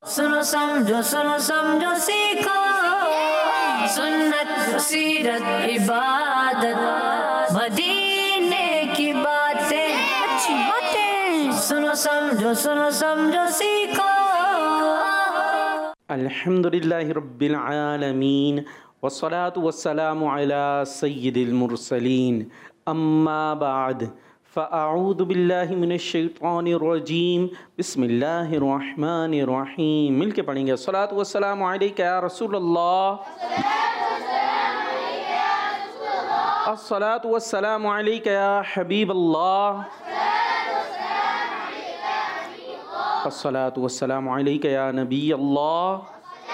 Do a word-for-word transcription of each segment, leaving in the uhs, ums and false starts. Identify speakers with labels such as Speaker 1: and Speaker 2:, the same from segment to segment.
Speaker 1: सुनो समझो सुनो समझो सीखो सुन्नत सीरत इबादत मदीने की बातें अच्छी बातें सुनो समझो सुनो समझो सीखो।
Speaker 2: अल्हम्दुलिल्लाहि रब्बिल आलमीन वस्सलातु वस्सलामु अला सय्यिदिल मुरसलीन अम्मा बाद फ़अऊज़ु बिल्लाहि मिनश शैतानिर रजीम बिस्मिल्लाहिर रहमानिर रहीम। मिल के पढ़ेंगे अस्सलातु वस्सलामु अलैका या रसूलल्लाह, अस्सलातु वस्सलामु अलैका या हबीबल्लाह, अस्सलातु वस्सलामु अलैका या नबी अल्लाह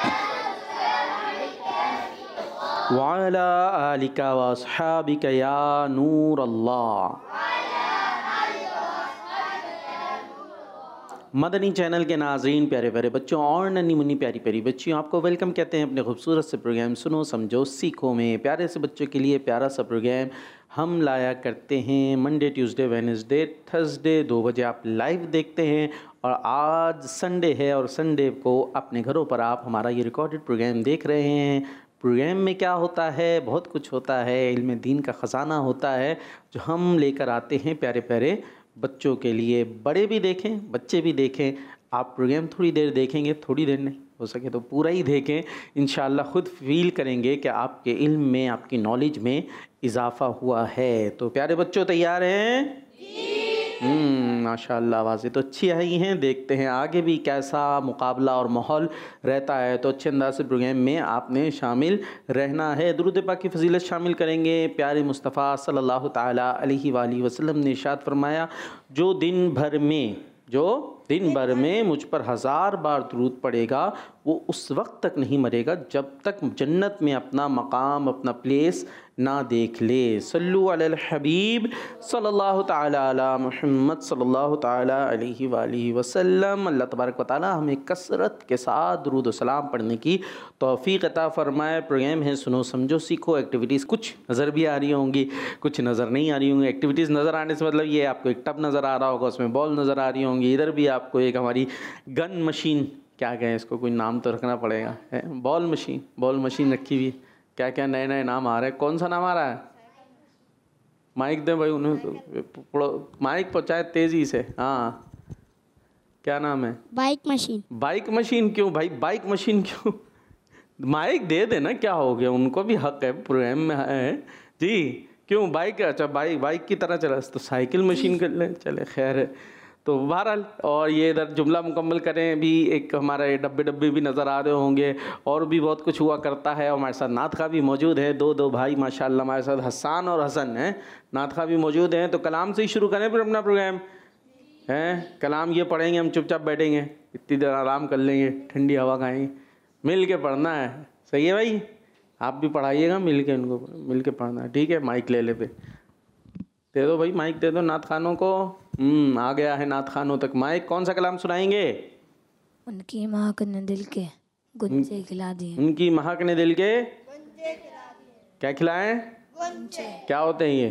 Speaker 2: व अला आलिका व अस्हाबिका या नूर अल्लाह। मदनी चैनल के नाज़रीन, प्यारे प्यारे बच्चों और नन्ही मुन्नी प्यारी प्यारी बच्चियों, आपको वेलकम कहते हैं अपने खूबसूरत से प्रोग्राम सुनो समझो सीखो में। प्यारे से बच्चों के लिए प्यारा सा प्रोग्राम हम लाया करते हैं मंडे ट्यूसडे वेडनेसडे थर्सडे दो बजे आप लाइव देखते हैं, और आज संडे है और संडे को अपने घरों पर आप हमारा ये रिकॉर्डेड प्रोग्राम देख रहे हैं। प्रोग्राम में क्या होता है, बहुत कुछ होता है, इल्म दीन का ख़जाना होता है जो हम लेकर आते हैं प्यारे प्यारे बच्चों के लिए। बड़े भी देखें, बच्चे भी देखें। आप प्रोग्राम थोड़ी देर देखेंगे, थोड़ी देर नहीं, हो सके तो पूरा ही देखें। इंशाअल्लाह ख़ुद फील करेंगे कि आपके इल्म में, आपकी नॉलेज में इजाफ़ा हुआ है। तो प्यारे बच्चों तैयार हैं? हम्म माशाअल्लाह, आवाज़ें तो अच्छी आई हैं। देखते हैं आगे भी कैसा मुकाबला और माहौल रहता है। तो अच्छे अंदाज से प्रोग्राम में आपने शामिल रहना है। दुरूद पाक की फजीलत शामिल करेंगे। प्यारे मुस्तफ़ा सल्लल्लाहु ताला अलैहि वाली वसल्लम ने इरशाद फरमाया, जो दिन भर में जो दिन भर में मुझ पर हज़ार बार दुरूद पड़ेगा वो उस वक्त तक नहीं मरेगा जब तक जन्नत में अपना मकाम, अपना प्लेस ना देख ले। सल्लु अलल हबीब सल्लल्लाहु ताला अला मुहम्मद सल्लल्लाहु ताला अलैहि वालिहि वसल्लम। अल्लाह तबारक व तआला हमें कसरत के साथ दुरूद व सलाम पढ़ने की तौफ़ीक़ अता फ़रमाए। प्रोग्राम है सुनो समझो सीखो। एक्टिविटीज़ कुछ नज़र भी आ रही होंगी, कुछ नज़र नहीं आ रही होंगी। एक्टिविटीज़ नज़र आने से मतलब ये आपको एक टब नज़र आ रहा होगा, उसमें बॉल नज़र आ रही होंगी। इधर भी आपको एक हमारी गन मशीन, क्या कहें इसको, कोई नाम तो रखना पड़ेगा, है बॉल मशीन, बॉल मशीन रखी हुई। क्या क्या नए नए नाम आ रहे हैं। कौन सा नाम आ रहा है? माइक दे भाई, उन्हें तो माइक पहुँचाए तेज़ी से। हाँ, क्या नाम है?
Speaker 3: Bike machine.
Speaker 2: बाइक मशीन क्यों भाई, बाइक मशीन क्यों? माइक दे देना, क्या हो गया, उनको भी हक है, प्रोग्राम में है जी। क्यों बाइक? अच्छा बाइक बाइक की तरह चला तो साइकिल मशीन कर ले, चले खैर है। तो बहरहाल, और ये इधर जुमला मुकम्मल करें भी, एक हमारा ये डब्बे डब्बे भी नज़र आ रहे होंगे, और भी बहुत कुछ हुआ करता है। और हमारे साथ नात खा भी मौजूद है, दो दो भाई माशाल्लाह हमारे साथ, हसन और हसन हैं, नात खा भी मौजूद हैं। तो कलाम से ही शुरू करें फिर अपना प्रोग्राम है। कलाम ये पढ़ेंगे, हम चुपचाप बैठेंगे, इतनी देर आराम कर लेंगे, ठंडी हवा खाएँगे। मिल के पढ़ना है, सही है भाई? आप भी पढ़ाइएगा मिल के, उनको मिल के पढ़ना है, ठीक है? माइक ले ले, पे दे दो भाई, माइक दे दो नात खानों को। हम्म आ गया है नात खानों तक माइक। कौन सा कलाम सुनाएंगे?
Speaker 3: उनकी महक ने दिल के गुंजे खिला दिए।
Speaker 2: उनकी महक ने दिल के क्या खिलाएं? गुंजे। क्या होते हैं ये?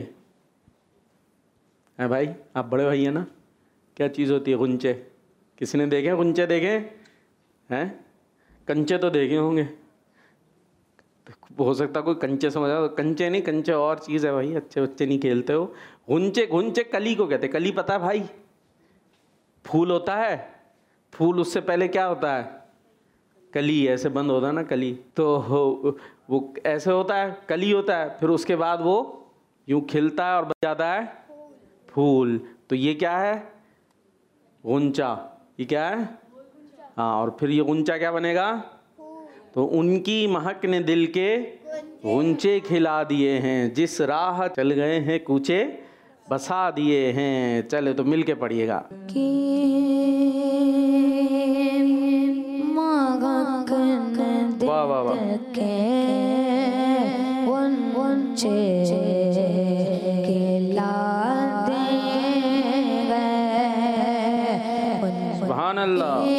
Speaker 2: है भाई, आप बड़े भाई हैं ना, क्या चीज़ होती है गुंचे? किसी ने देखे गुंचे? देखे हैं? कंचे तो देखे होंगे, हो सकता कोई कंचे समझ आ। कंचे नहीं, कंचे और चीज़ है भाई, अच्छे बच्चे नहीं खेलते हो। गुंचे, गुंचे कली को कहते हैं। कली पता है भाई? फूल होता है, फूल उससे पहले क्या होता है? कली, ऐसे बंद होता है ना कली, तो वो ऐसे होता है, कली होता है, फिर उसके बाद वो यूँ खिलता है और बन जाता है फूल। तो ये क्या है? गुंचा। ये क्या है? हाँ, और फिर ये गुंचा क्या बनेगा? तो उनकी महक ने दिल के गुंचे खिला दिए हैं, जिस राह चल गए हैं कूचे बसा दिए हैं। चले तो मिल के पढ़िएगा। वाह वाह वाह। सुभान अल्लाह।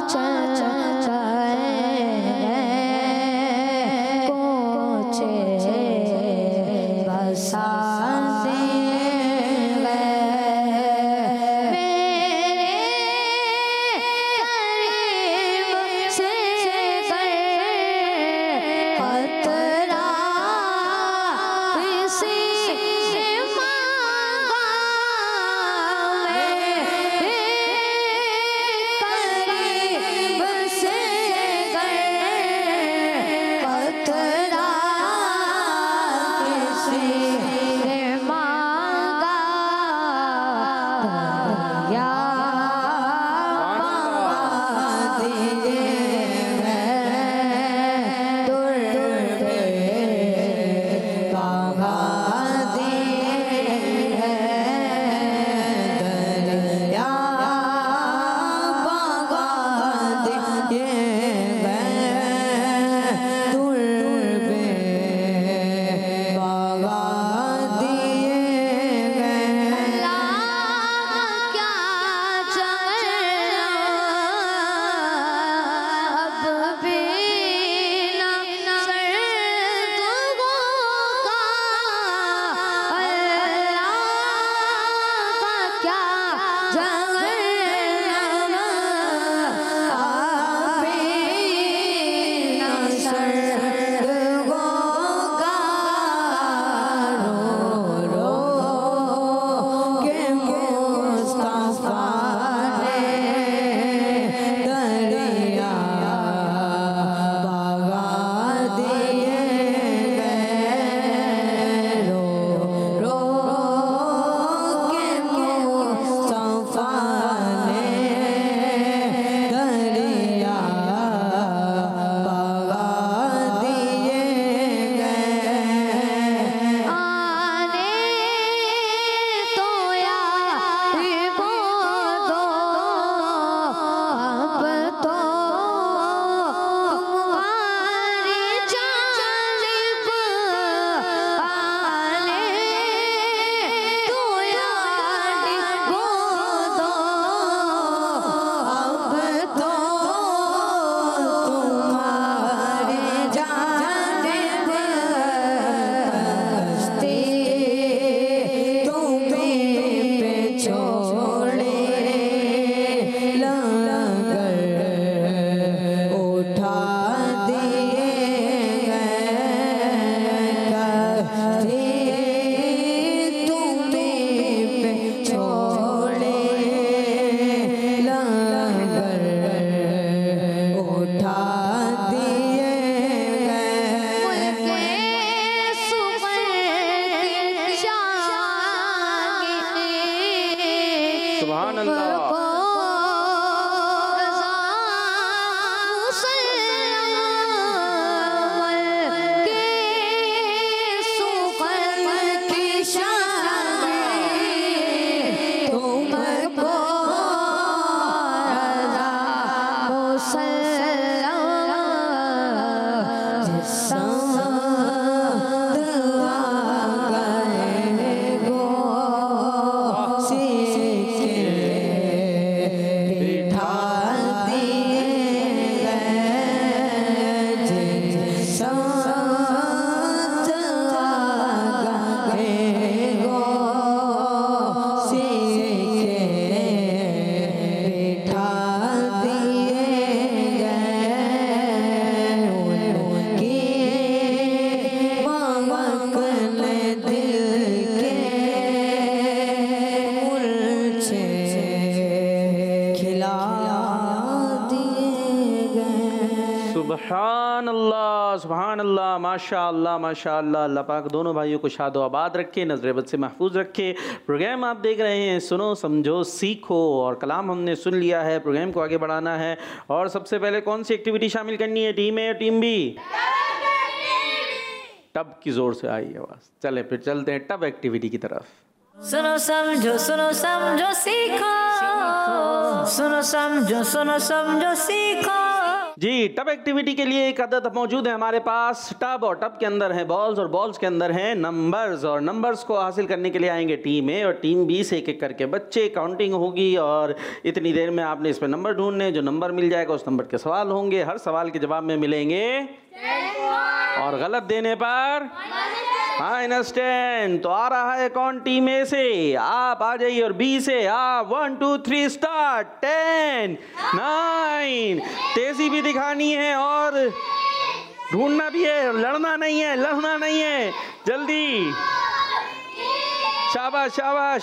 Speaker 2: सुभान अल्लाह सुभान अल्लाह माशा अल्लाह माशा अल्लाह। अल्लाह पाक दोनों भाइयों को शाद व आबाद रखे, नज़र बद से महफूज रखे। प्रोग्राम आप देख रहे हैं सुनो समझो सीखो, और कलाम हमने सुन लिया है, प्रोग्राम को आगे बढ़ाना है। और सबसे पहले कौन सी एक्टिविटी शामिल करनी है? टीम ए या टीम बी? टब की ज़ोर से आई आवाज़। चले फिर चलते हैं टब एक्टिविटी की तरफ।
Speaker 1: सुनो समझो सुनो समझो सीखो, सुनो समझो सुनो समझो सीखो।
Speaker 2: जी, टब एक्टिविटी के लिए एक आदत मौजूद है हमारे पास। टब और टब के अंदर है बॉल्स और बॉल्स के अंदर हैं नंबर्स, और नंबर्स को हासिल करने के लिए आएंगे टीम ए और टीम बी से एक एक करके बच्चे। काउंटिंग होगी और इतनी देर में आपने इसमें नंबर ढूंढने, जो नंबर मिल जाएगा उस नंबर के सवाल होंगे। हर सवाल के जवाब में मिलेंगे और गलत देने पर माइनस टेन। तो आ रहा है कौन टीम ए से? आप आ जाइए। और बी से आप one two three start. Ten, nine, तेजी भी दिखानी है और ढूंढना भी है, लड़ना नहीं है, लड़ना नहीं है, जल्दी। शाबाश शाबाश।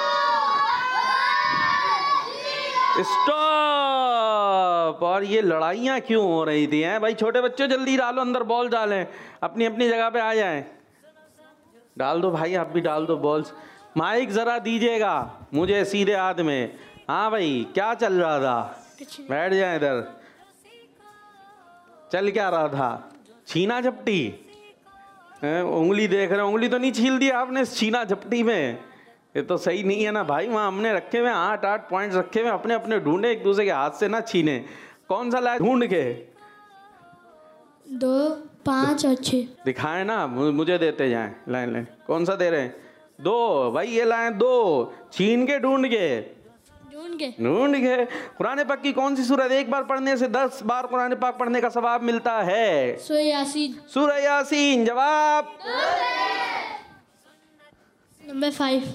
Speaker 2: स्टॉप। और ये लड़ाइयाँ क्यों हो रही थी हैं भाई? छोटे बच्चों जल्दी डालो अंदर, बॉल डालें, अपनी अपनी जगह पे आ जाएं। डाल दो भाई, आप भी डाल दो बॉल्स। माइक जरा दीजिएगा मुझे सीधे हाथ में। हाँ भाई, क्या चल रहा था? बैठ जाए इधर। चल क्या रहा था? छीना झपटी? उंगली देख रहे, उंगली तो नहीं छील दी आपने छीना झपटी में? ये तो सही नहीं है ना भाई। वहाँ हमने रखे हुए आठ आठ पॉइंट्स रखे हुए, अपने अपने ढूंढे, एक दूसरे के हाथ से ना छीने। कौन सा लाए ढूंढ के?
Speaker 3: दो, पाँच और छः
Speaker 2: दिखाएं ना, मुझे देते जाएं। लाइन लाइन कौन सा दे रहे हैं? दो भाई, ये लाएं दो, छीन के ढूंढ के
Speaker 3: ढूंढ के
Speaker 2: ढूंढ के। कुरान पाक की कौन सी सूरत एक बार पढ़ने से दस बार कुरान पाक पढ़ने का सवाब मिलता है?
Speaker 3: सूरह यासीन।
Speaker 2: सूरह यासीन। जवाब
Speaker 3: number five.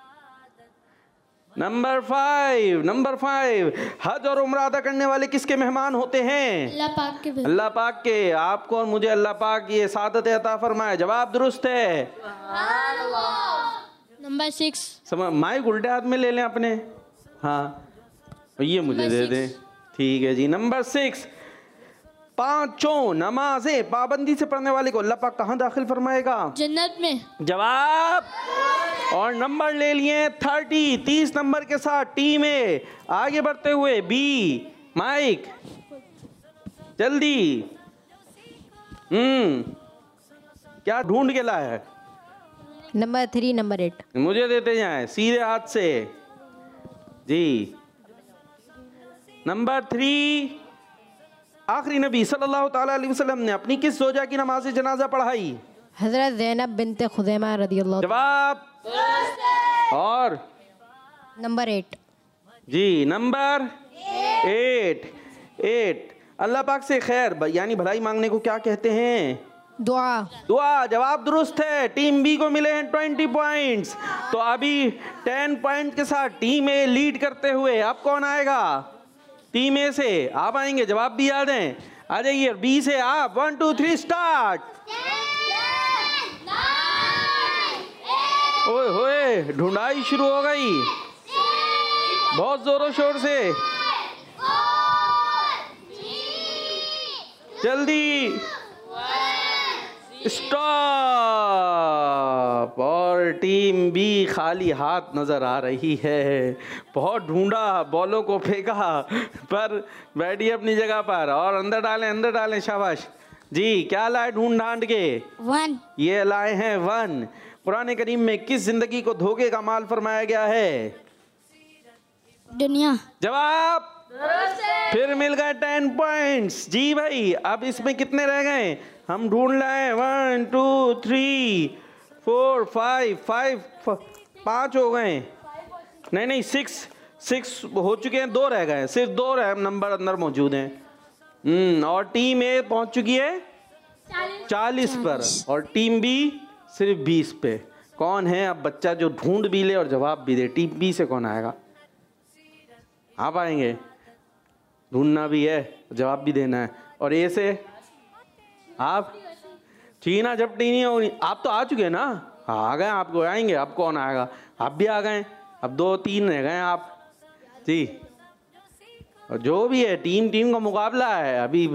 Speaker 2: Number five. Number five. हज और उम्रा अदा करने वाले किसके मेहमान होते हैं?
Speaker 3: अल्लाह पाक के।
Speaker 2: अल्लाह पाक के। आपको और मुझे अल्लाह पाक ये सादत अता फरमाए। जवाब दुरुस्त है।
Speaker 3: Number six.
Speaker 2: समझ, माइक उल्टे हाथ में ले लें अपने। हाँ, ये मुझे दे दें। ठीक है जी। Number six. पांचों नमाजें पाबंदी से पढ़ने वाले को अल्लाह पाक कहाँ दाखिल फरमाएगा?
Speaker 3: जन्नत में।
Speaker 2: जवाब। और नंबर ले लिए थर्टी, तीस नंबर के साथ टीम ए आगे बढ़ते हुए। बी, माइक जल्दी। हम्म क्या ढूंढ के लाया है?
Speaker 4: Number three, number eight.
Speaker 2: मुझे देते जाएं सीधे हाथ से जी। Number three. आखिरी नबी सल्लल्लाहु ताला अलैहि वसल्लम ने अपनी किस जोजा की नमाज जनाजा पढ़ाई?
Speaker 4: हजरत ज़ैनब बिन्ते खुज़ैमा रदियल्लाहु।
Speaker 2: जवाब। और
Speaker 4: नंबर एट
Speaker 2: जी। Number eight. एट। अल्लाह पाक से खैर यानी भलाई मांगने को क्या कहते हैं?
Speaker 4: दुआ।
Speaker 2: दुआ। जवाब दुरुस्त है। टीम बी को मिले हैं ट्वेंटी पॉइंट्स। तो अभी टेन पॉइंट के साथ टीम ए लीड करते हुए अब कौन आएगा? टीम ए से आप आएंगे, जवाब भी याद हैं। आ जाइए। बी से आप वन टू थ्री स्टार्ट। ओए होए, ढूंढाई शुरू हो गई बहुत जोरों शोर से। जल्दी स्टॉप। और टीम बी खाली हाथ नजर आ रही है। बहुत ढूंढा, बॉलों को फेंका, पर बैठी अपनी जगह पर। और अंदर डालें, अंदर डालें। शाबाश जी। क्या लाए ढूंढ ढांड के?
Speaker 3: वन।
Speaker 2: ये लाए हैं वन। कुरान करीम में किस जिंदगी को धोखे का माल फरमाया गया है?
Speaker 3: दुनिया।
Speaker 2: जवाब। फिर मिल गए टेन पॉइंट्स जी भाई। अब इसमें कितने रह गए? हम ढूंढ लाए। One two three four five. Five पाँच हो गए। नहीं नहीं सिक्स। सिक्स हो चुके हैं, दो रह गए। सिर्फ दो रह नंबर अंदर मौजूद हैं। हम्म और टीम ए पहुंच चुकी है चालीस पर और टीम बी सिर्फ बीस पे। कौन है अब बच्चा जो ढूंढ भी ले और जवाब भी दे? टीम बी से कौन आएगा? आप आएंगे? ढूंढना भी है, जवाब भी देना है। और ए से आप? छीना झपटी नहीं होगी। आप तो आ चुके ना, आ गए। आपको आएंगे। अब कौन आएगा? आप भी आ गए। अब दो तीन रह गए आप जी। और जो भी है टीम टीम का मुकाबला है अभी।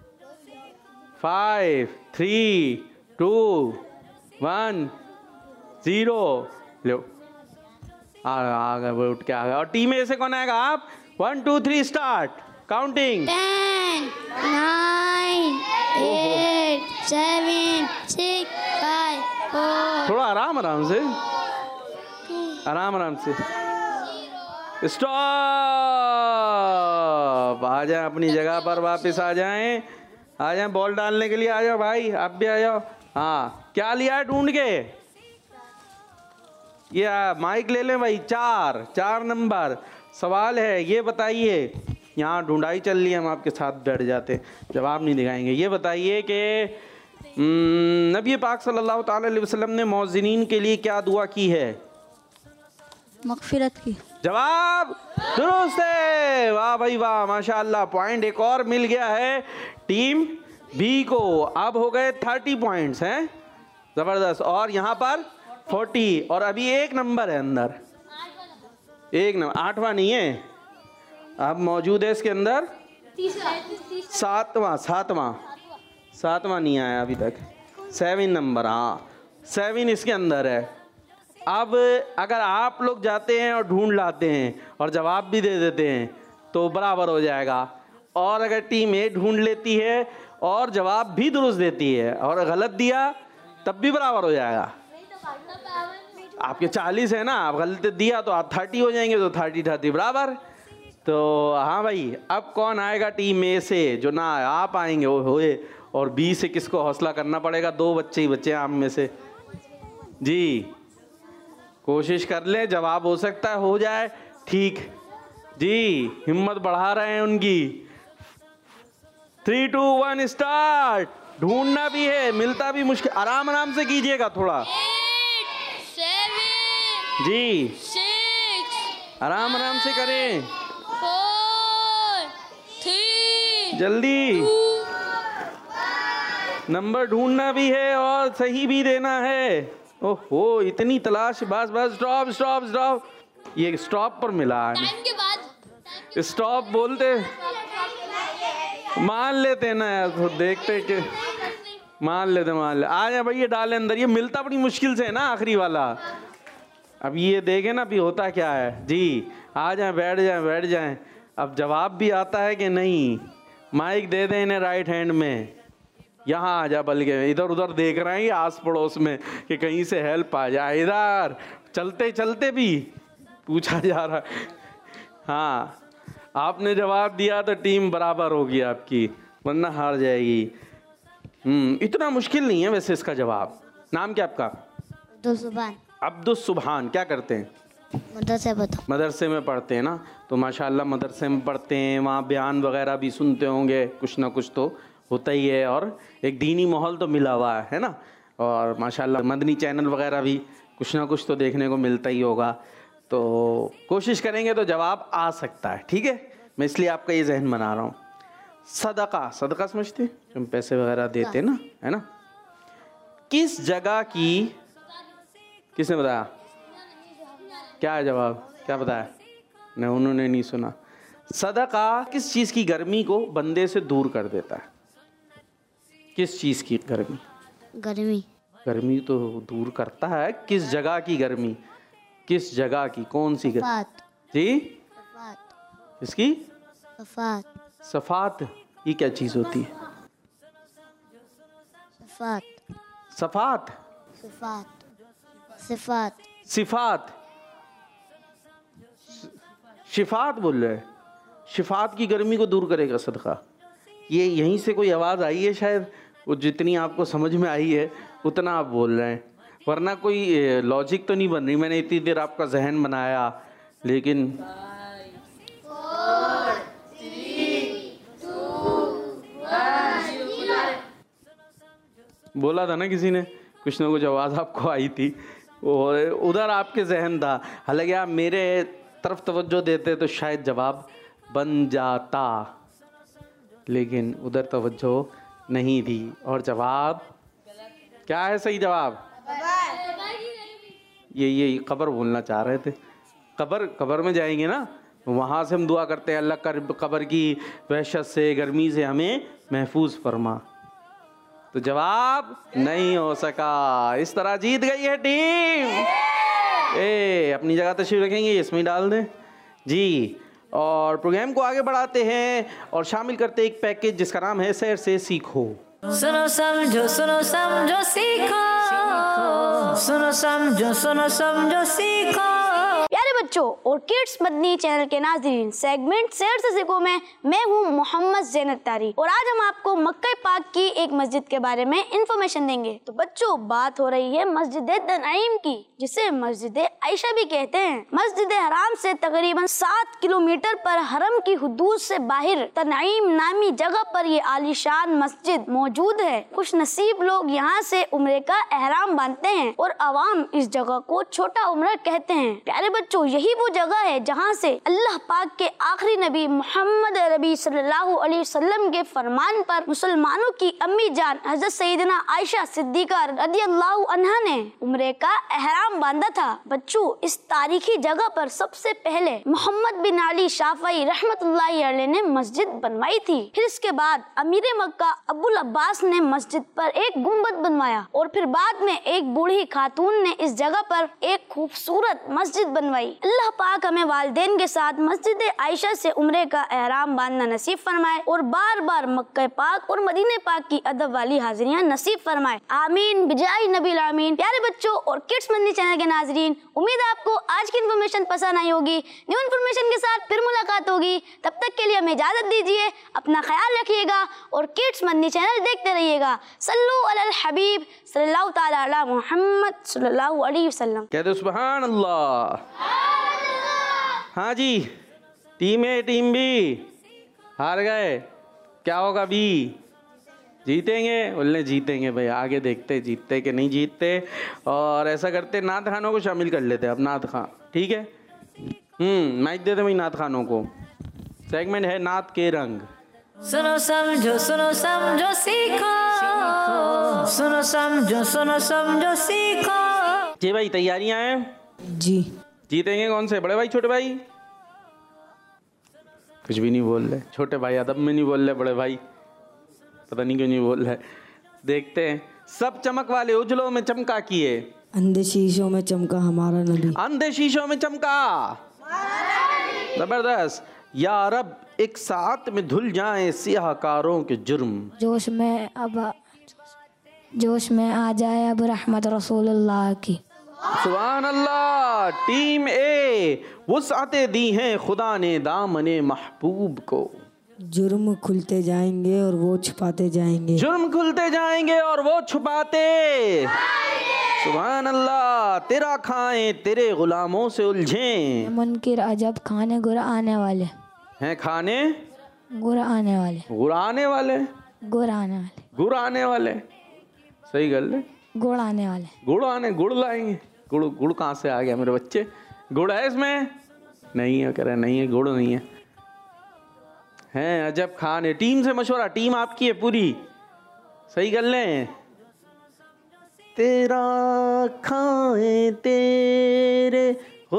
Speaker 2: Five, three, two, one, zero. लो आ आ गए, वो उठ के आ गए। और टीम ए से कौन आएगा? आप। One two three start counting.
Speaker 3: Ten, nine, eight, seven, six, five, four.
Speaker 2: थोड़ा आराम आराम से, आराम आराम से। स्टॉप। आप आ जाएं अपनी जगह पर, वापस आ जाएं, आ जाएं बॉल डालने के लिए। आ जाओ भाई, आप भी आ जाओ। हाँ, क्या लिया है ढूंढ के? ये माइक ले लें भाई। चार चार नंबर सवाल है, ये बताइए। यहाँ ढूंढाई चल रही है, हम आपके साथ बैठ जाते, जवाब नहीं दिखाएंगे। ये बताइए कि नबी पाक सल्लल्लाहु ताला अलैहि वसल्लम ने मौज़िनीन के लिए क्या दुआ की है?
Speaker 3: मग़फ़िरत की।
Speaker 2: जवाब दुरुस्त है, वाह भाई वाह, माशाअल्लाह। पॉइंट एक और मिल गया है टीम बी को। अब हो गए थर्टी पॉइंट्स हैं, ज़बरदस्त। और यहाँ पर फोर्टी, और अभी एक नंबर है अंदर, एक नंबर, आठवां नहीं है, अब मौजूद है इसके अंदर सातवां, सातवां सातवां नहीं आया अभी तक, सेवन नंबर। हाँ, सेवन इसके अंदर है। अब अगर आप लोग जाते हैं और ढूंढ लाते हैं और जवाब भी दे देते हैं तो बराबर हो जाएगा, और अगर टीम ए ढूंढ लेती है और जवाब भी दुरुस्त देती है और गलत दिया तब भी बराबर हो जाएगा। आपके चालीस है ना, आप गलत दिया तो आप थर्टी हो जाएंगे, तो थर्टी थर्टी बराबर। तो हाँ भाई, अब कौन आएगा टीम ए से? जो ना आप आएंगे वो होए, और बी से किसको हौसला करना पड़ेगा? दो बच्चे ही बच्चे हैं आप में से जी, कोशिश कर ले, जवाब हो सकता है हो जाए ठीक जी, हिम्मत बढ़ा रहे हैं उनकी। Three two one start. ढूंढना भी है, मिलता भी मुश्किल, आराम आराम से कीजिएगा थोड़ा जी, आराम आराम से करें, जल्दी। नंबर ढूंढना भी है और सही भी देना है। ओहो, इतनी तलाश, बस बस, स्टॉप स्टॉप स्टॉप, ये स्टॉप पर मिला है, स्टॉप बोलते मान लेते ना यार, तो देखते कि मान लेते मान ले। आ जाए भाई, ये डाले अंदर, ये मिलता बड़ी मुश्किल से है ना आखिरी वाला। अब ये देखे ना भी होता क्या है जी, आ जाए, बैठ जाए बैठ जाए। अब जवाब भी आता है कि नहीं? माइक दे दें इन्हें राइट हैंड में, यहाँ आ जा, बल के इधर उधर देख रहे हैं आस पड़ोस में कि कहीं से हेल्प आ जाए। इधर चलते चलते भी पूछा जा रहा है। हाँ, आपने जवाब दिया तो टीम बराबर होगी आपकी, वरना हार जाएगी। हम्म इतना मुश्किल नहीं है वैसे इसका जवाब। नाम क्या आपका?
Speaker 3: अब्दुल सुभान।
Speaker 2: अब्दुल सुभान। क्या करते हैं?
Speaker 3: मदरसे पढ़ता।
Speaker 2: मदरसे में पढ़ते हैं ना, तो माशाल्लाह मदरसे में पढ़ते हैं, वहाँ बयान वगैरह भी सुनते होंगे, कुछ ना कुछ तो होता ही है, और एक दीनी माहौल तो मिला हुआ है, है ना। और माशाल्लाह मदनी चैनल वगैरह भी कुछ ना कुछ तो देखने को मिलता ही होगा, तो कोशिश करेंगे तो जवाब आ सकता है। ठीक है, मैं इसलिए आपका ये जहन बना रहा हूँ। सदका, सदका समझते हैं, हम पैसे वगैरह देते हैं ना, है ना। किस जगह की, किसने बताया? क्या है जवाब? क्या बताया? नहीं, उन्होंने नहीं सुना। सदका किस चीज़ की गर्मी को बंदे से दूर कर देता है? किस चीज़ की गर्मी?
Speaker 3: गर्मी।
Speaker 2: गर्मी तो दूर करता है, किस जगह की गर्मी? किस जगह की, कौन सी गर्मी जी?
Speaker 3: सफात।
Speaker 2: इसकी
Speaker 3: सफात।
Speaker 2: सफात, ये क्या चीज़ होती है?
Speaker 3: सफात।
Speaker 2: सफात,
Speaker 3: सिफात। सिफात।
Speaker 2: सिफात, शिफात बोल रहे हैं। शिफात की गर्मी को दूर करेगा सदका। ये यहीं से कोई आवाज़ आई है शायद, वो जितनी आपको समझ में आई है उतना आप बोल रहे हैं, वरना कोई लॉजिक तो नहीं बन रही। मैंने इतनी देर आपका जहन बनाया, लेकिन बोला था ना किसी ने, कुछ ना कुछ आवाज़ आपको आई थी, और उधर आपके जहन था। हालांकि आप मेरे तरफ तवज्जो देते तो शायद जवाब बन जाता, लेकिन उधर तवज्जो नहीं दी, और जवाब क्या है? सही जवाब ये ये कब्र बोलना चाह रहे थे। कब्र, कब्र में जाएंगे ना, वहाँ से हम दुआ करते हैं, अल्लाह कर कब्र की वहशत से, गर्मी से हमें महफूज फरमा। तो जवाब नहीं हो सका। इस तरह जीत गई है टीम ए। अपनी जगह तशरीफ रखेंगे, इसमें डाल दें जी। और प्रोग्राम को आगे बढ़ाते हैं और शामिल करते हैं एक पैकेज जिसका नाम है सैर से सीखो।
Speaker 1: सुनो समझो सुनो समझो सीखो, सुनो समझो सुनो समझो सीखो।
Speaker 5: प्यारे बच्चों और किड्स मदनी चैनल के नाज़रीन, सेगमेंट शेर से सीखो में मैं हूँ मोहम्मद ज़ैनत तारी और आज हम आपको मक्का पाक की एक मस्जिद के बारे में इंफॉर्मेशन देंगे। तो बच्चों, बात हो रही है मस्जिद तनईम की, जिसे मस्जिद आयशा भी कहते हैं। मस्जिद हराम से तकरीबन सात किलोमीटर पर हरम की हुदूद से बाहर तनईम नामी जगह पर ये आलीशान मस्जिद मौजूद है। खुश नसीब लोग यहाँ से उम्रे का एहराम बांधते हैं और अवाम इस जगह को छोटा उम्रा कहते हैं। प्यारे बच्चों, यही वो जगह है जहाँ से अल्लाह पाक के आखिरी नबी मोहम्मद अरबी सल्लल्लाहु अलैहि वसल्लम के फरमान पर मुसलमानों की अम्मी जान हजरत सैयदना आयशा सिद्दीका रदियल्लाहु अन्हा ने उम्रे का एहराम बांधा था। बच्चों, इस तारीखी जगह पर सबसे पहले मोहम्मद बिन अली शाफई रहमतुल्लाहि अलैह ने मस्जिद बनवाई थी। फिर इसके बाद अमीर मक्का अबुल अब्बास ने मस्जिद पर एक गुम्बद बनवाया और फिर बाद में एक बूढ़ी खातून ने इस जगह पर एक खूबसूरत मस्जिद बनवाई। अल्लाह पाक हमें वालिदैन के साथ मस्जिद आयशा से उम्रे का एहराम बांधना नसीब फरमाए और बार बार मक्का पाक और मदीने पाक की अदब वाली हाजिरियां नसीब फरमाए। आमीन बिजाई नबील आमीन। प्यारे बच्चों और किड्स मदनी चैनल के नाजरीन, उम्मीद है आपको आज की इन्फॉर्मेशन पसंद आई होगी। न्यू इन्फॉर्मेशन के साथ फिर मुलाकात होगी, तब तक के लिए हमें इजाजत दीजिए। अपना ख्याल रखिएगा और किड्स मदनी चैनल देखते रहिएगा। सल्लु अलल हबीब सल्लल्लाहु तआला अला मुहम्मद सल्लल्लाहु अलैहि वसल्लम।
Speaker 2: कहते सुभान अल्लाह। हाँ जी, टीम ए टीम बी हार गए, क्या होगा बी? जीतेंगे? बोलने जीतेंगे भाई, आगे देखते जीतते कि नहीं जीतते। और ऐसा करते नात खानों को शामिल कर लेते, अब नात खां, ठीक है? हम्म माइक दे दे भाई नात खानों को। सेगमेंट है नात के रंग।
Speaker 1: सुनो समझो सुनो समझो सीखो, सुनो समझो सुनो समझो सीखो।
Speaker 2: जी भाई, तैयारियां हैं?
Speaker 6: जी।
Speaker 2: जीतेंगे कौन से, बड़े भाई छोटे भाई? कुछ भी नहीं बोल रहे छोटे भाई, अदब में नहीं बोल रहे बड़े भाई, पता नहीं क्यों नहीं बोल रहे। देखते हैं। सब चमक वाले उजलों में चमका किए,
Speaker 6: अंधे शीशों में चमका हमारा नबी।
Speaker 2: अंधे शीशों में चमका, जबरदस्त। या रब एक साथ में धुल जाएं सियाहकारों के जुर्म,
Speaker 3: जोश में अब जोश में आ जाए अब रहमत रसूलुल्लाह की।
Speaker 2: सुभान अल्लाह। टीम ए, वुसअतें दी हैं खुदा ने दामने महबूब को,
Speaker 6: जुर्म खुलते जाएंगे और वो छुपाते जाएंगे,
Speaker 2: जुर्म खुलते जाएंगे और वो छुपाते। सुभान अल्लाह। तेरा खाएं तेरे गुलामों से उलझें,
Speaker 3: मुनकिर अजब खाने गुर आने वाले
Speaker 2: हैं खाने
Speaker 3: गुर आने वाले
Speaker 2: गुड़ आने वाले,
Speaker 3: गुर आने वाले
Speaker 2: गुड़ आने वाले, सही गल है।
Speaker 3: गुड़ आने वाले
Speaker 2: गुड़ आने, गुड़ लाएंगे। गुड़ गुड़ कहाँ से आ गया मेरे बच्चे? गुड़ है इसमें? नहीं है, कह रहे नहीं है, गुड़ नहीं है। हैं अजब खाने। टीम से मशवरा, टीम आपकी है पूरी, सही कर लें। तेरा खाए तेरे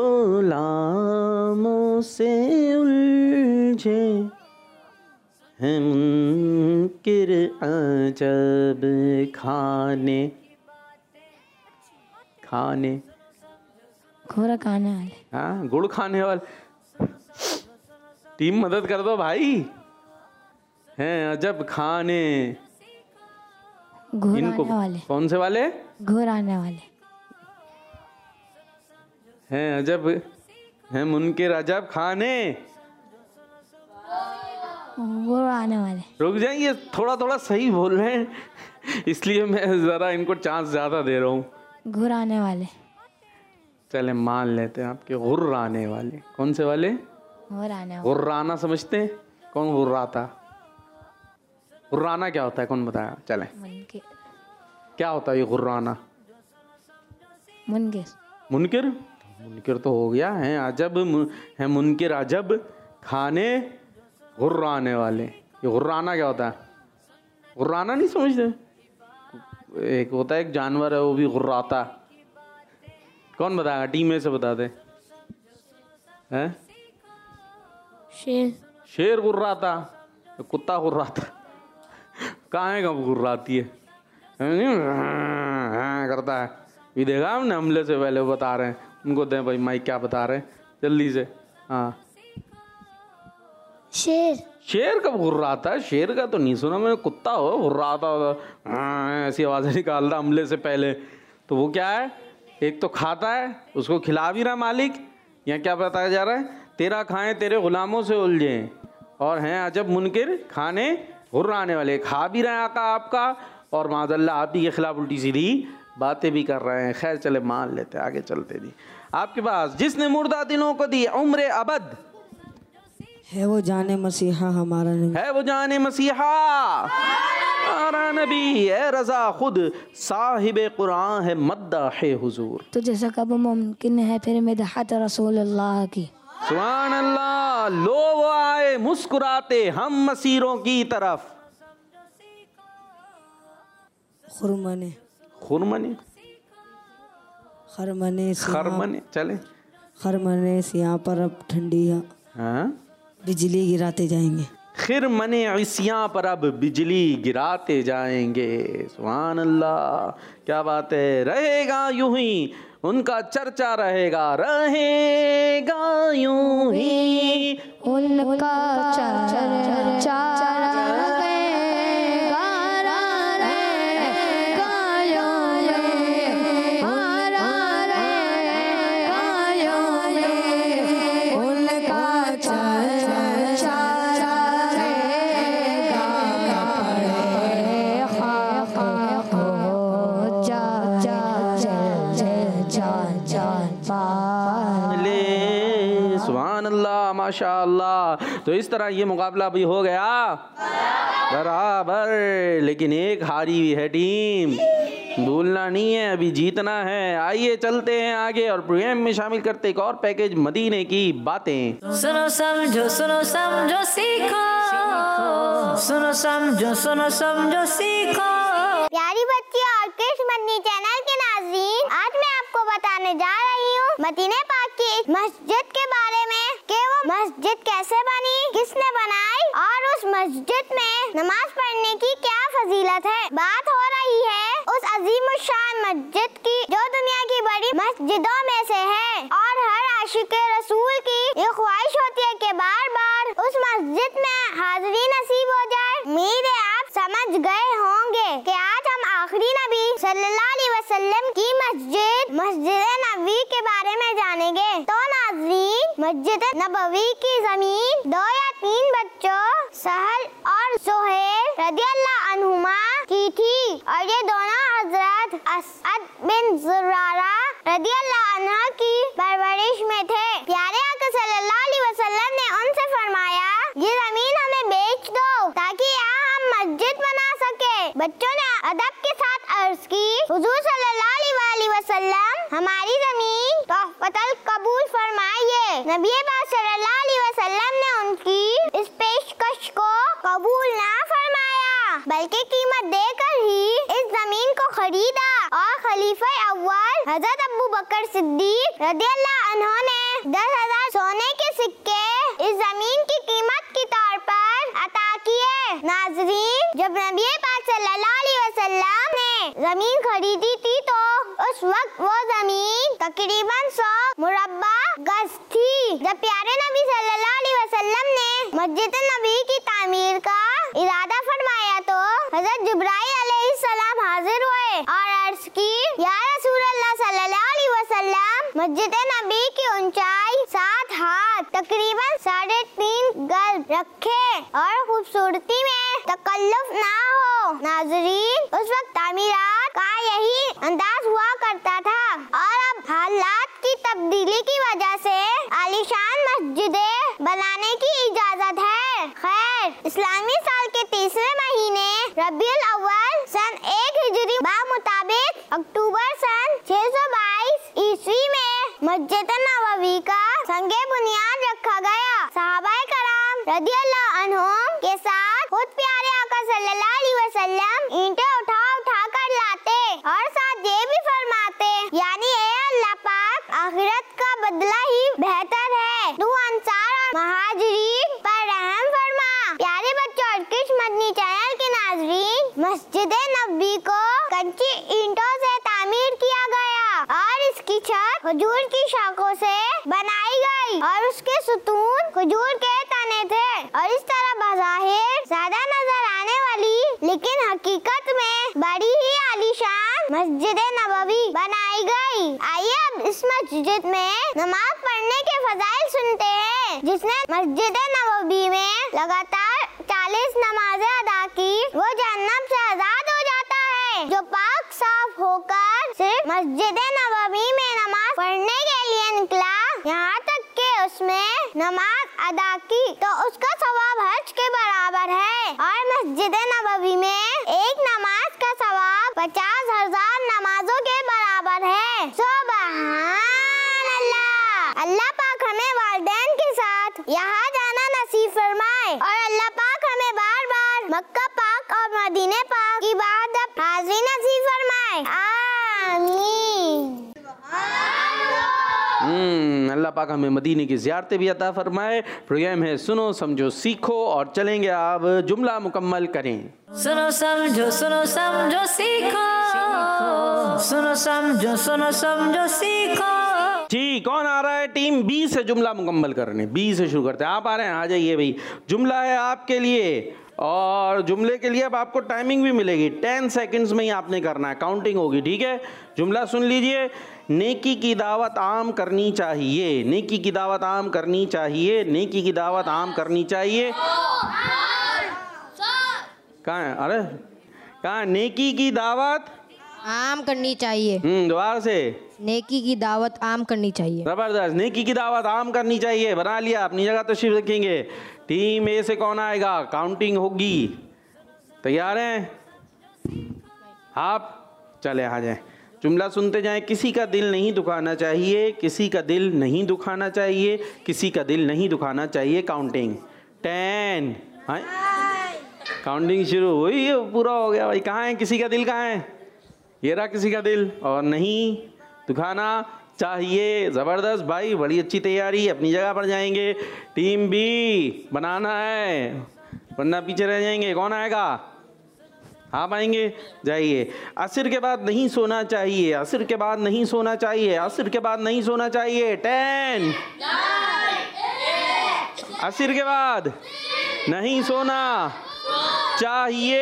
Speaker 2: गुलामों से उलझे हैं मुनकिर अजब खाने, खाने
Speaker 3: घोड़ा खाने वाले।
Speaker 2: हाँ, गुड़ खाने वाले। टीम मदद कर दो भाई। हैं अजब खाने,
Speaker 3: घोड़
Speaker 2: इनको
Speaker 3: आने वाले
Speaker 2: कौन से वाले?
Speaker 3: घोड़ आने वाले
Speaker 2: हैं अजब, हैं मुनकिर अजब खाने,
Speaker 3: घोड़ आने वाले।
Speaker 2: रुक जाइए, थोड़ा थोड़ा सही बोल रहे हैं, इसलिए मैं ज़रा इनको चांस ज़्यादा दे रहा हूँ।
Speaker 3: घोड़ आने वाले,
Speaker 2: चले मान लेते हैं आपके गुर्र आने वाले। कौन से वाले?
Speaker 3: घोड़ आने वाले।
Speaker 2: गुर्राना समझते हैं? कौन गुर्राता? गुर्राना क्या होता है, कौन बताया? चले,
Speaker 3: मुनकिर
Speaker 2: क्या होता है ये गुर्राना?
Speaker 3: मुनकिर
Speaker 2: मुनकिर, मुनकिर तो हो गया है। अजब है मुनकिर अजब खाने गुर्राने वाले। ये गुर्राना क्या होता है? गुर्राना नहीं समझते? एक होता है एक जानवर है वो भी गुर्राता। कौन बताएगा? टीम में से बता दे। हैं?
Speaker 3: शेर
Speaker 2: शेर गुर्राता, कुत्ता गुर्राता। कहाँ है कब गुर्राती है? करता है। ये देखा हमने हमले से पहले बता रहे हैं उनको, दें भाई माइक, क्या बता रहे हैं जल्दी से। हाँ,
Speaker 3: शेर
Speaker 2: शेर कब गुर्राता है? शेर का तो नहीं सुना मैंने। कुत्ता हो गुर्राता होता, ऐसी आवाज़ें निकालता हमले से पहले। तो वो क्या है? एक तो खाता है, उसको खिला भी रहा मालिक, यहाँ क्या बताया जा रहा है? तेरा खाएं तेरे गुलामों से उलझें और हैं अजब मुनकिर खाने हुर्राने वाले। खा भी रहे हैं आका आपका और माज़ल्ला आप ही के खिलाफ उल्टी सीधी बातें भी कर रहे हैं। खैर चले मान लेते हैं, आगे चलते जी। आपके पास जिसने मुर्दा दिलों को दी उम्र अबद,
Speaker 6: है वो जाने मसीहा हमारा नबी,
Speaker 2: है वो जाने मसीहा हमारा नबी, है रज़ा खुद साहिब कुरान है मद्दा है हुजूर।
Speaker 3: तो जैसा कब मुमकिन है फिर मिदहत रसूलुल्लाह की।
Speaker 2: सुभान अल्लाह। लो वो आए मुस्कुराते हम मसीरों की तरफ।
Speaker 6: खुरमने
Speaker 2: खुरमने
Speaker 6: खरमने सियाह
Speaker 2: खरमने चले
Speaker 6: खरमने सियाह पर अब ठंडी
Speaker 2: हाँ
Speaker 6: बिजली गिराते जाएंगे।
Speaker 2: खिर मने इसियाँ पर अब बिजली गिराते जाएंगे। सुभान अल्लाह, क्या बात है। रहेगा यूं ही उनका चर्चा, रहेगा रहेगा यूं ही
Speaker 3: उनका चर्चा
Speaker 2: माशाअल्लाह। तो इस तरह ये मुकाबला भी हो गया बराबर, लेकिन एक हारी हुई है टीम, भूलना नहीं है, अभी जीतना है। आइए चलते हैं आगे और प्रोग्राम में शामिल करते एक और पैकेज मदीने की बातें।
Speaker 1: सुनो समझो सुनो समझो सीखो, सुनो समझो सुनो समझो सीखो।
Speaker 5: प्यारी बच्चियों और कृष्ण मदनी चैनल के नाज़रीन, आज मैं आपको बताने जा रही हूँ मदीने पाक की इस मस्जिद के बारे में कि वो मस्जिद कैसे बनी, किसने बनाई और उस मस्जिद में नमाज पढ़ने की क्या फजीलत है। बात हो रही है उस अजीमुशान मस्जिद की जो दुनिया की बड़ी मस्जिदों में से है और हर आशिक रसूल की ये ख्वाहिश होती है कि बार बार उस मस्जिद में हाजिरी नसीब हो जाए। उम्मीद है आप समझ गए होंगे कि आज हम आखिरी नबी सल्लल्लाहु अलैहि वसल्लम की मस्जिद मस्जिद नबवी के बारे में जानेंगे। तो नाज़रीन, मस्जिद नबवी की जमीन दो या तीन बच्चों सहल और सुहेल रदियल्लाहु अन्हुमा की थी और ये दोनों हजरत असअद बिन जुरारा रदियल्लाहु अन्हा की परवरिश में थे। प्यारे आका सल्लल्लाहु अलैहि वसल्लम ने उनसे फरमाया, ये जमीन हमें बेच दो ताकि यहाँ हम मस्जिद बना सके। बच्चों ने अदब के साथ अर्ज की, हुजूर सल्लल्लाहु अलैहि वसल्लम हमारी जमीन तोहफतल कबूल फरमाइए। नबी पाक सल्लल्लाहु अलैहि वसल्लम ने उनकी इस पेशकश को कबूल ना फरमाया बल्कि कीमत देकर ही इस जमीन को खरीदा और खलीफा अव्वल हजरत अबू बकर सिद्दीक रदियल्लाहु अन्हु ने दस हजार सोने के सिक्के इस जमीन की कीमत के तौर पर अता किए। नाज़रीन, जब नबी पाक सल्लल्लाहु अलैहि वसल्लम ने जमीन खरीदी थी तो उस वक्त वो जमीन तकरीबन सौ मुरब्बा गज थी। जब प्यारे नबी सल्लल्लाहु अलैहि वसल्लम ने मस्जिद नबी की तामीर का इरादा फरमाया तो हजरत जिब्राइल अलैहिस्सलाम हाजिर हुए और अर्ज की, या रसूल अल्लाह सल्लल्लाहु अलैहि वसल्लम, मस्जिद नबी की ऊंचाई सात हाथ तकरीबन साढ़े तीन गज रखे और खूबसूरती में तकल्लुफ ना हो। नाज़रीन, उस वक्त तामीरात का यही अंदाज हुआ करता था और अब हालात की तब्दीली की वजह से आलीशान मस्जिदें बनाने की इजाजत है। खैर, इस्लामी साल के तीसरे महीने रबीउल अव्वल सन एक हिजरी बा मुताबिक अक्टूबर सन छह सौ बाईस ईस्वी में मस्जिद नबवी का संगे बुनियाद रखा गया। सहाबाए कराम रदियल्लाहु अन्हुम के साथ खुद प्यारे आका सल्लल्लाहु अलैहि वसल्लम ईंटें उठा उठा कर लाते और साथ ये भी फरमाते, यानी ए अल्लाह पाक, आखिरत का बदला ही बेहतर है, तू अंसार और महाजिरीन पर रहम फरमा। प्यारे बच्चों और कृष्ण मदनी चैनल के नाज़रीन, मस्जिद नबवी को कच्ची ईंटों से तामीर किया गया और इसकी छत खजूर की शाखों से बनाई गई और उसके सुतून खजूर के तने थे और इस तरह बज़ाहिर ज्यादा नजर आने वाली लेकिन हकीकत में बड़ी ही आलीशान मस्जिद नबवी बनाई गई। आइए अब
Speaker 7: इस मस्जिद में नमाज पढ़ने के फजाइल सुनते हैं। जिसने मस्जिद नबवी में लगातार चालीस नमाजें अदा की वो जहन्नम से आजाद हो जाता है। जो पाक साफ होकर सिर्फ मस्जिद नबवी में नमाज पढ़ने के लिए निकला, यहाँ तक कि उसमें नमाज अदा की, तो उसका सवाब हज के बराबर है। और मस्जिद नबवी में एक नमाज का सवाब पचास हजार नमाजों के बराबर है। सुभान अल्लाह। अल्लाह पाक हमें वालिदैन के साथ यहाँ जाना नसीब फरमाए और अल्लाह पाक हमें बार बार मक्का पाक और मदीने पाक की बात अब हाजिरी नसीब फरमाए। आमीन।
Speaker 2: हम्म अल्लाह पाक हमें मदीने की ज़ियारतें भी अता फरमाए। प्रोग्राम है सुनो समझो सीखो और चलेंगे आप जुमला मुकम्मल करें।
Speaker 1: सुनो समझो सुनो समझो सीखो, सुनो समझो सुनो समझो सीखो।
Speaker 2: जी, कौन आ रहा है टीम बी से जुमला मुकम्मल करने? बी से शुरू करते हैं। आप आ रहे हैं? आ जाइए भाई। जुमला है आपके लिए और जुमले के लिए अब आपको टाइमिंग भी मिलेगी। टेन सेकंड्स में ही आपने करना है, काउंटिंग होगी, ठीक है? जुमला सुन लीजिए। नेकी की दावत आम करनी चाहिए। नेकी की दावत आम करनी चाहिए। नेकी की दावत आम करनी चाहिए। कहाँ है? अरे कहाँ? नेकी की दावत
Speaker 4: आम करनी चाहिए।
Speaker 2: हम्म दोबारा से।
Speaker 4: नेकी की दावत आम करनी चाहिए।
Speaker 2: जबरदस्त। नेकी की दावत आम करनी चाहिए। बना लिया, अपनी जगह तशरीफ रखेंगे। टीम ए से कौन आएगा? काउंटिंग होगी। तैयार हैं आप? चले आ जाएं। जुमला सुनते जाएं। किसी का दिल नहीं दुखाना चाहिए। किसी का दिल नहीं दुखाना चाहिए। किसी का दिल नहीं दुखाना चाहिए। Counting ten. हाँ काउंटिंग शुरू हुई, पूरा हो गया भाई। कहाँ है? किसी का दिल कहाँ है? ये रहा किसी का दिल। और नहीं दुखाना चाहिए। ज़बरदस्त भाई, बड़ी अच्छी तैयारी। अपनी जगह पर जाएंगे। टीम बी बनाना है वरना पीछे रह जाएंगे। कौन आएगा? आप आएंगे? जाइए। असर के बाद नहीं सोना चाहिए। असर के बाद नहीं सोना चाहिए। असर के बाद नहीं सोना चाहिए। टेन। असर के बाद नहीं सोना चाहिए।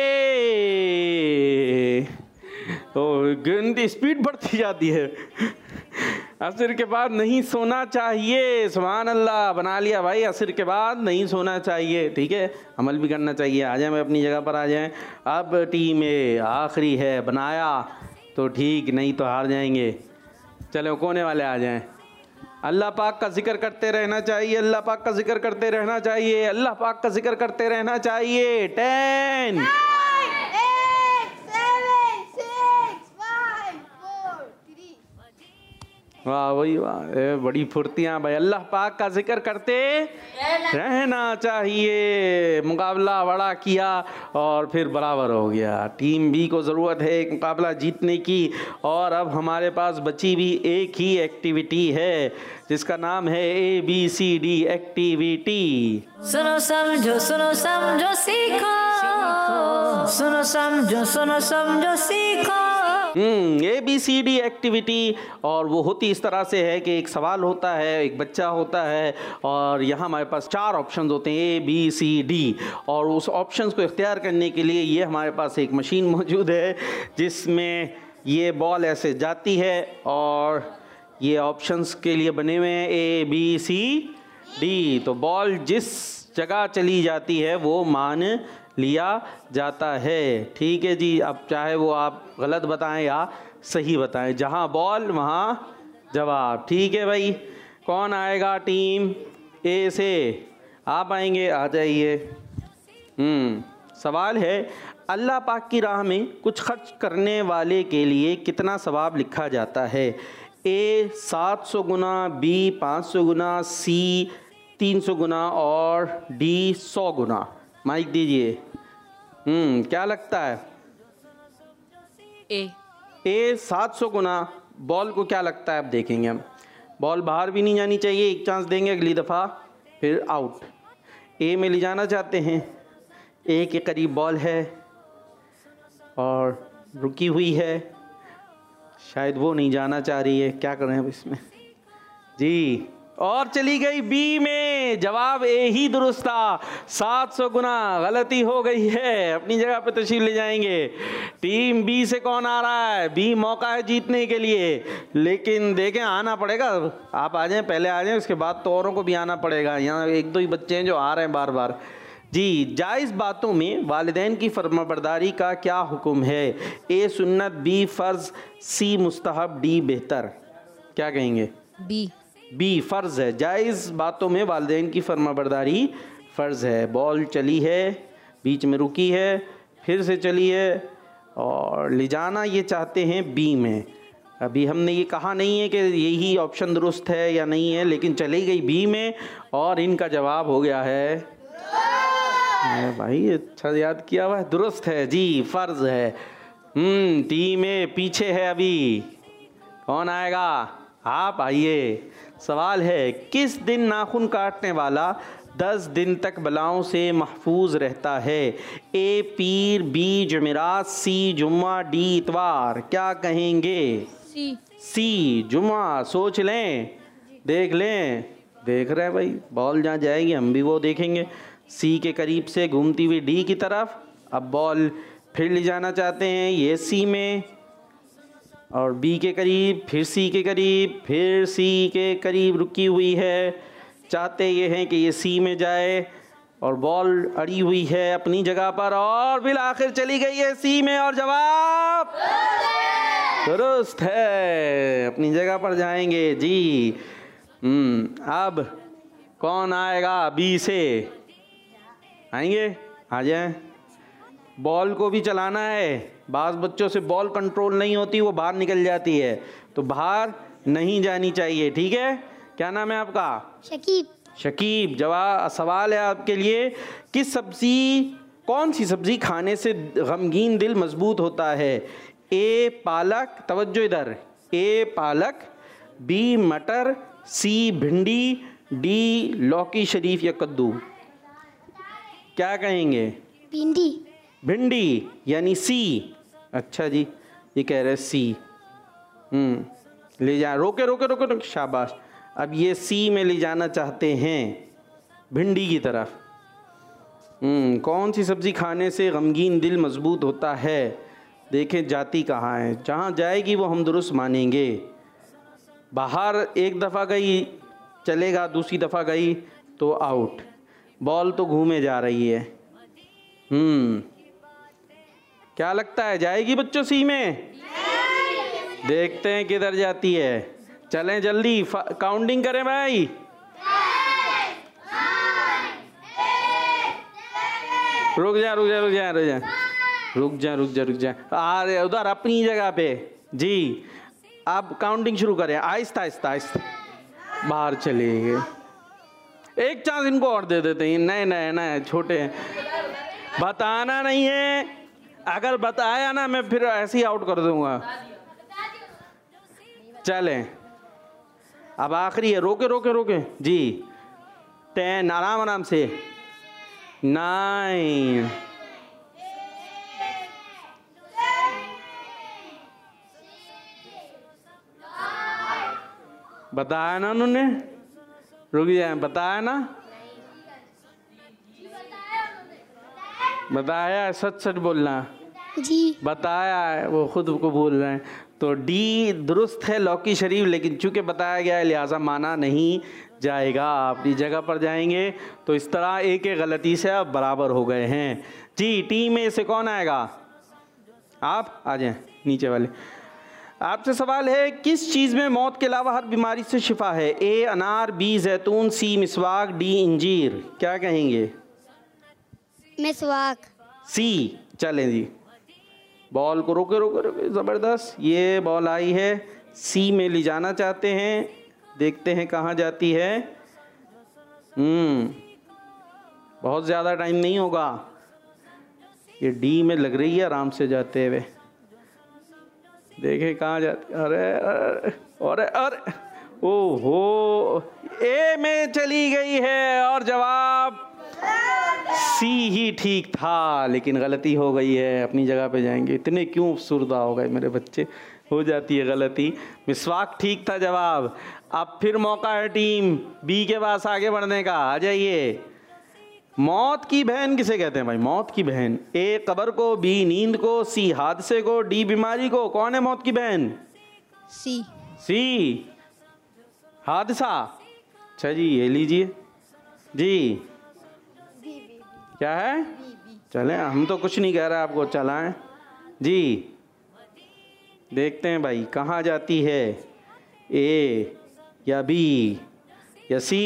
Speaker 2: तो घंटी स्पीड बढ़ती जाती है। असर के बाद नहीं सोना चाहिए। सुभान अल्लाह। बना लिया भाई। असर के बाद नहीं सोना चाहिए, ठीक है? अमल भी करना चाहिए। आ जाए, मैं अपनी जगह पर आ जाएं। अब टीम ए आखिरी है। बनाया तो ठीक, नहीं तो हार जाएंगे। चलो कोने वाले आ जाएं। अल्लाह पाक का जिक्र करते रहना चाहिए। अल्लाह पाक का जिक्र करते रहना चाहिए। अल्लाह पाक का जिक्र करते रहना चाहिए। टेन। वाह वही वाह, बड़ी फुर्तियाँ भाई। अल्लाह पाक का जिक्र करते रहना चाहिए। मुकाबला बड़ा किया और फिर बराबर हो गया। टीम बी को ज़रूरत है एक मुकाबला जीतने की। और अब हमारे पास बची भी एक ही एक्टिविटी है जिसका नाम है A B C D activity.
Speaker 1: सुनो समझो सुनो समझो सीखो, सुनो समझो सुनो समझो सीखो।
Speaker 2: हम्म A B C D activity. और वो होती इस तरह से है कि एक सवाल होता है, एक बच्चा होता है और यहाँ हमारे पास चार ऑप्शंस होते हैं ए बी सी डी। और उस ऑप्शंस को इख्तियार करने के लिए ये हमारे पास एक मशीन मौजूद है जिसमें ये बॉल ऐसे जाती है और ये ऑप्शंस के लिए बने हुए हैं ए बी सी डी। तो बॉल जिस जगह चली जाती है वो मान लिया जाता है, ठीक है जी? अब चाहे वो आप गलत बताएं या सही बताएं, जहां बॉल वहां जवाब, ठीक है भाई? कौन आएगा टीम ए से? आप आएंगे? आ जाइए। हम्म सवाल है, अल्लाह पाक की राह में कुछ खर्च करने वाले के लिए कितना सवाब लिखा जाता है? ए सात सौ गुना, बी पाँच सौ गुना, सी तीन सौ गुना और डी सौ गुना। माइक दीजिए। हम्म क्या लगता है?
Speaker 8: ए
Speaker 2: ए सात सौ गुना। बॉल को क्या लगता है? अब देखेंगे हम। बॉल बाहर भी नहीं जानी चाहिए, एक चांस देंगे अगली दफ़ा, फिर आउट। ए में ले जाना चाहते हैं। ए के करीब बॉल है और रुकी हुई है, शायद वो नहीं जाना चाह रही है। क्या करें अब इसमें? जी और चली गई बी में। जवाब ए ही दुरुस्त था। सात सौ गुना गलती हो गई है। अपनी जगह पे तशरीफ ले जाएंगे। टीम बी से कौन आ रहा है? बी मौका है जीतने के लिए, लेकिन देखें आना पड़ेगा। आप आ जाएं, पहले आ जाएं, उसके बाद तो औरों को भी आना पड़ेगा। यहाँ एक दो ही बच्चे हैं जो आ रहे हैं बार बार। जी, जायज़ बातों में वालिदैन की फरमाबरदारी का क्या हुक्म है? ए सुन्नत, बी फ़र्ज़, सी मुस्तहब, डी बेहतर। क्या कहेंगे?
Speaker 4: बी।
Speaker 2: बी फ़र्ज़ है। जायज़ बातों में वालिदैन की फरमाबरदारी फ़र्ज़ है। बॉल चली है, बीच में रुकी है, फिर से चली है और ले जाना ये चाहते हैं बी में। अभी हमने ये कहा नहीं है कि यही ऑप्शन दुरुस्त है या नहीं है, लेकिन चली गई बी में और इनका जवाब हो गया है भाई, अच्छा याद किया हुआ है, दुरुस्त है जी, फ़र्ज़ है। हम्म टीम में पीछे है, अभी कौन आएगा? आप आइए। सवाल है, किस दिन नाखून काटने वाला दस दिन तक बलाओं से महफूज रहता है? ए पीर, बी जुमेरात, सी जुम्मा, डी इतवार। क्या कहेंगे?
Speaker 4: सी।
Speaker 2: सी जुम्मा। सोच लें, देख लें। देख रहे हैं भाई, बॉल जहाँ जाएगी हम भी वो देखेंगे। सी के करीब से घूमती हुई डी की तरफ। अब बॉल फिर ले जाना चाहते हैं ये सी में, और बी के करीब, फिर सी के करीब, फिर सी के करीब रुकी हुई है। चाहते ये हैं कि ये सी में जाए और बॉल अड़ी हुई है अपनी जगह पर, और बिल आखिर चली गई है सी में और जवाब दुरुस्त है। अपनी जगह पर जाएंगे जी। हम्म अब कौन आएगा बी से? आएंगे, आ जाएं। बॉल को भी चलाना है। बाज़ बच्चों से बॉल कंट्रोल नहीं होती, वो बाहर निकल जाती है, तो बाहर नहीं जानी चाहिए। ठीक है, क्या नाम है आपका?
Speaker 7: शकीब।
Speaker 2: शकीब। जवाब सवाल है आपके लिए, किस सब्ज़ी, कौन सी सब्ज़ी खाने से गमगीन दिल मजबूत होता है? ए पालक, तवज्जो इधर, ए पालक, बी मटर, सी भिंडी, डी लौकी शरीफ या कद्दू। क्या कहेंगे?
Speaker 7: भिंडी।
Speaker 2: भिंडी यानी सी। अच्छा जी, ये कह रहे सी। हम्म ले जा, रोके रोके रोके रोके, शाबाश। अब ये सी में ले जाना चाहते हैं भिंडी की तरफ। हम्म कौन सी सब्ज़ी खाने से गमगीन दिल मजबूत होता है? देखें जाती कहाँ है, जहाँ जाएगी वो हम दुरुस्त मानेंगे। बाहर एक दफ़ा गई चलेगा, दूसरी दफ़ा गई तो आउट। बॉल तो घूमे जा रही है। हम्म क्या लगता है, जाएगी बच्चों सी में? देखते हैं किधर जाती है। चलें जल्दी, काउंटिंग करें भाई। रुक जा रुक जा रुक जा रुक जा रुक जा रुक जा रुक जा आ रहे उधर अपनी जगह पे जी। अब काउंटिंग शुरू करें, आहिस्ता आहिस्ता आहिस्ता। बाहर चले गए। एक चांस इनको और दे देते हैं, नए नए नए छोटे हैं। बताना नहीं है, अगर बताया ना मैं फिर ऐसे ही आउट कर दूंगा। चलें, अब आखिरी है, रोके रोके रोके जी। टेन, आराम आराम से। नाइन, बताया ना उन्होंने? रुक जाए, बताया ना? बताया, सच सच बोलना
Speaker 7: जी।
Speaker 2: बताया है, वो खुद को बोल रहे हैं। तो डी दुरुस्त है, लौकी शरीफ, लेकिन चूंकि बताया गया है लिहाजा माना नहीं जाएगा। अपनी जगह पर जाएंगे। तो इस तरह एक एक गलती से आप बराबर हो गए हैं जी। टीम में से कौन आएगा? आप आ जाएं, नीचे वाले। आपसे सवाल है, किस चीज़ में मौत के अलावा हर बीमारी से शिफा है? ए अनार, बी जैतून, सी मिसवाक, डी इंजीर। क्या कहेंगे?
Speaker 7: मिसवाक।
Speaker 2: सी। चलें जी, बॉल को रोके रोके रोके, ज़बरदस्त। ये बॉल आई है, सी में ले जाना चाहते हैं, देखते हैं कहाँ जाती है। हम्म बहुत ज़्यादा टाइम नहीं होगा। ये डी में लग रही है आराम से जाते हुए, देखें कहाँ जाती। अरे अरे अरे अरे ओहो, ए में चली गई है और जवाब सी ही ठीक था, लेकिन गलती हो गई है। अपनी जगह पे जाएंगे। इतने क्यों अफसुर्दा हो गए मेरे बच्चे? हो जाती है गलती। मिसवाक ठीक था जवाब। अब फिर मौका है टीम बी के पास आगे बढ़ने का। आ जाइए। मौत की बहन किसे कहते हैं भाई? मौत की बहन। ए कब्र को, बी नींद को, सी हादसे को, डी बीमारी को। कौन है मौत की बहन?
Speaker 4: सी।
Speaker 2: सी हादसा। अच्छा जी, ये लीजिए जी। क्या है? चले, हम तो कुछ नहीं कह रहे आपको, चलाएं जी। देखते हैं भाई कहाँ जाती है, ए या बी या सी।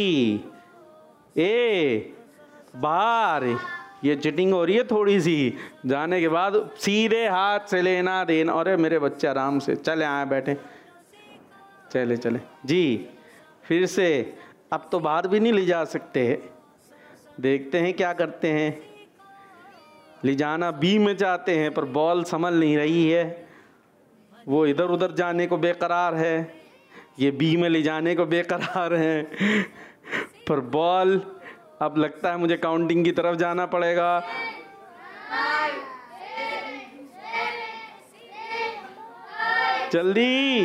Speaker 2: ए बाहर। ये चिटिंग हो रही है थोड़ी सी। जाने के बाद सीधे हाथ से लेना देना। अरे मेरे बच्चे आराम से चले आए बैठे। चले चले जी। फिर से अब तो बाहर भी नहीं ले जा सकते। देखते हैं क्या करते हैं। ले जाना बी में चाहते हैं पर बॉल संभल नहीं रही है। वो इधर उधर जाने को बेकरार है, ये बी में ले जाने को बेकरार है। पर बॉल अब लगता है मुझे काउंटिंग की तरफ जाना पड़ेगा। जल्दी।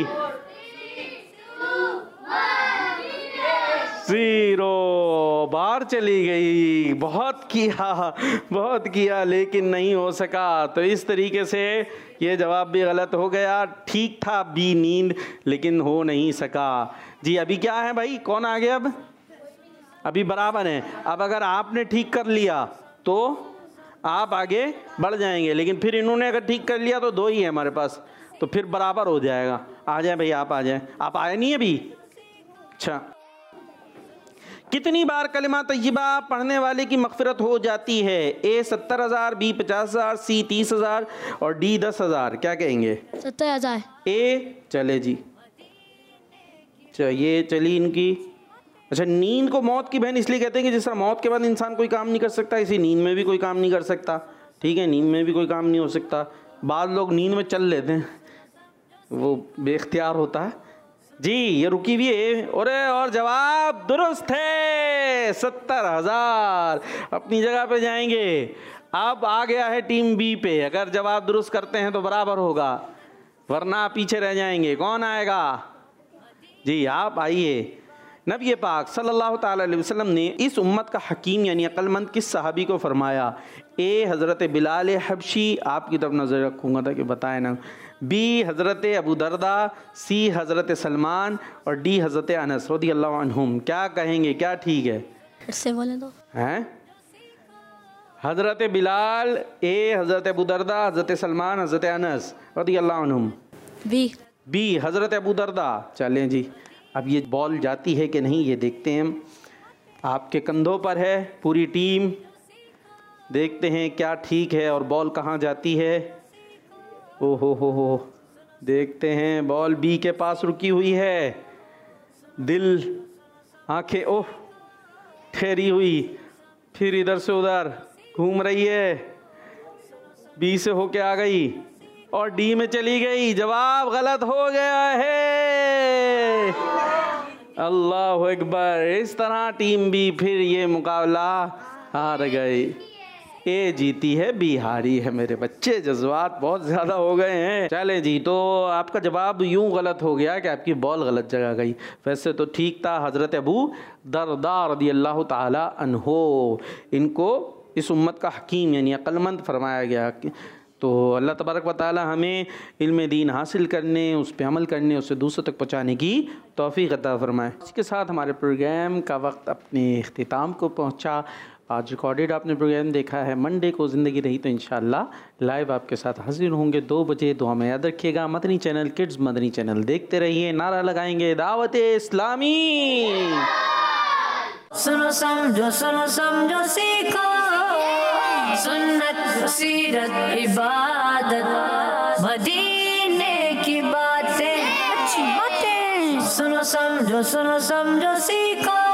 Speaker 2: जीरो। बाहर चली गई। बहुत किया बहुत किया लेकिन नहीं हो सका। तो इस तरीके से ये जवाब भी गलत हो गया। ठीक था बी नींद, लेकिन हो नहीं सका जी। अभी क्या है भाई, कौन आ गया? अब अभी बराबर है। अब अगर आपने ठीक कर लिया तो आप आगे बढ़ जाएंगे, लेकिन फिर इन्होंने अगर ठीक कर लिया तो दो ही है हमारे पास, तो फिर बराबर हो जाएगा। आ जाए भाई, आप आ जाए। आप आए नहीं अभी? अच्छा। कितनी बार कलिमा तय्यबा पढ़ने वाले की मग़फ़िरत हो जाती है? ए सत्तर हज़ार, बी पचास हज़ार, सी तीस हज़ार और डी दस हज़ार। क्या कहेंगे?
Speaker 3: सत्तर हज़ार।
Speaker 2: ए चले जी। चलिए चली इनकी। अच्छा, नींद को मौत की बहन इसलिए कहते हैं कि जिस तरह मौत के बाद इंसान कोई काम नहीं कर सकता, इसी नींद में भी कोई काम नहीं कर सकता। ठीक है, नींद में भी कोई काम नहीं हो सकता। बाद लोग नींद में चल लेते हैं, वो बेख्तियार होता है जी। ये रुकी हुई है। अरे और जवाब दुरुस्त है, सत्तर हजार अपनी जगह पे जाएंगे। अब आ गया है टीम बी पे। अगर जवाब दुरुस्त करते हैं तो बराबर होगा, वरना पीछे रह जाएंगे। कौन आएगा जी? आप आइए। नबी पाक सल्लल्लाहु ताला अलैहि वसल्लम ने इस उम्मत का हकीम यानी अक्लमंद किस सहाबी को फरमाया? ए हज़रत बिलाल हबशी, आपकी तरफ नज़र रखूँगा ताकि बताए ना। बी हज़रत अबू दरदा, सी हज़रत सलमान और डी हज़रत अनस रज़ियल्लाहु अन्हुम। क्या कहेंगे, क्या ठीक है?
Speaker 3: इससे बोले तो
Speaker 2: हैं? हज़रत बिलाल, ए हज़रत अबू दरदा, हज़रत सलमान, हज़रत अनस रज़ियल्लाहु अन्हुम।
Speaker 3: बी।
Speaker 2: बी हज़रत अबू दरदा। चलें जी। अब ये बॉल जाती है कि नहीं ये देखते हैं हम। आपके कंधों पर है पूरी टीम। देखते हैं क्या ठीक है और बॉल कहाँ जाती है। ओ हो हो हो देखते हैं। बॉल बी के पास रुकी हुई है। दिल, आंखें ओह ठहरी हुई, फिर इधर से उधर घूम रही है। बी से होके आ गई और डी में चली गई। जवाब गलत हो गया है। अल्लाह अकबर। इस तरह टीम बी फिर ये मुकाबला हार गई। ए जीती है, बी हारी है। मेरे बच्चे जज्बात बहुत ज़्यादा हो गए हैं। चले जी, तो आपका जवाब यूं गलत हो गया कि आपकी बॉल गलत जगह गई। वैसे तो ठीक था। हज़रत अबू दरदा रज़ियल्लाहु ताला अन्हो, इनको इस उम्मत का हकीम यानी अक्लमंद फरमाया गया। तो अल्लाह तबारक व तआला हमें इल्म दीन हासिल करने, उस पर अमल करने, उसे दूसरों तक पहुँचाने की तौफ़ीक़ अता फ़रमाए। इसके साथ हमारे प्रोग्राम का वक्त अपने इख्तिताम को पहुँचा। आज रिकॉर्डेड आपने प्रोग्राम देखा है। मंडे को ज़िंदगी रही तो इंशाअल्लाह लाइव आपके साथ हाजिर होंगे दो बजे। दुआ में याद रखिएगा। Madani channel kids Madani channel देखते रहिए। नारा लगाएंगे दावत इस्लामी।
Speaker 1: सुनो समझो सुनो समझो सीखो सुन्नत सीरत इबादत मदीने की बातें अच्छी बातें। सुनो समझो सुनो समझो सीखो